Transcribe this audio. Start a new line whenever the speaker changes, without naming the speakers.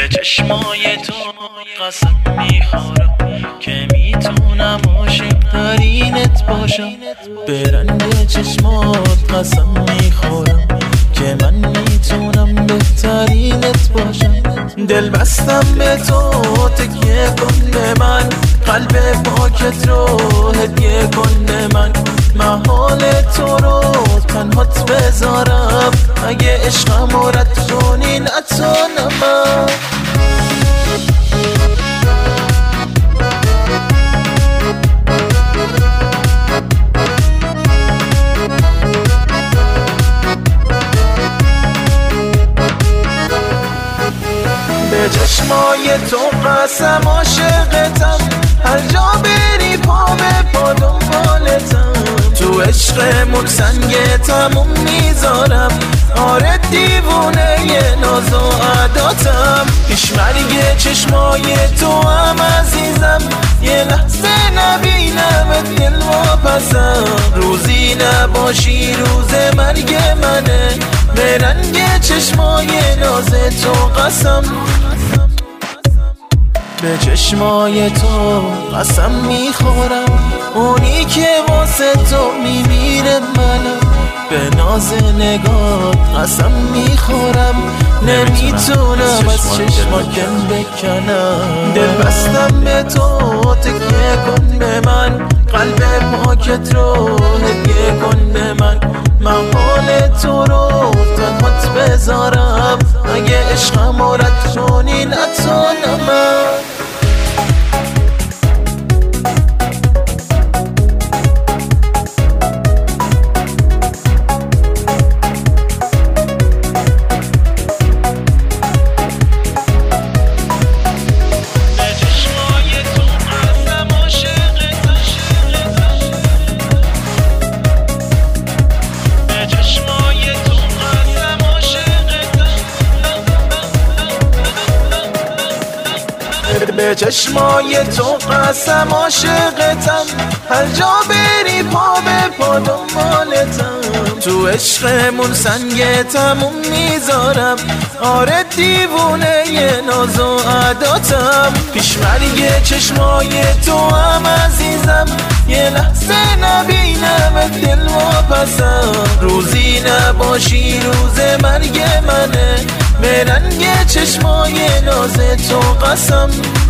به چشمای تو قسم میخورم که میتونم عاشق ترینت باشم. به رنگ چشمات قسم میخورم که من میتونم بهترینت باشم. دل بستم به تو تکیه کن به من، قلب پاکت رو هدیه کن به من. محال تو رو تنهات بذارم، اگه عشقم رو رد کنی نتونم من. به چشمای تو قسم عاشقتم، هر جا بری پا به پا دنبالتم. تو عشقمون سنگ تموم میذارم، آره دیوونه ناز و عداتم. پیش مرگ چشمای تو هم عزیزم، یه لحظه نبینم دل واپسم. روزی نباشی روز مرگ منه، به رنگ چشمای ناز تو قسم. به چشمای تو قسم میخورم، اونی که واسه تو میمیره منم. به ناز نگات قسم میخورم، نمیتونم از چشماکم بکنم. دل بستم به تو تکیه کن به من، قلب پاکت رو هدیه کن به من. محال تو رو تنهات بذارم، اگه عشقم رو رد کنی نتونم من. به چشمای تو قسم عاشقتم، هر جا بری پا به پا دنبالتم. تو عشقمون سنگ تموم میذارم، آره دیوونه ناز و عداتم. پیش مرگ چشمای تو هم عزیزم، یه لحظه نبینم دل واپسم. روزی نباشی روز مرگ منه، به رنگ چشمای ناز تو قسم.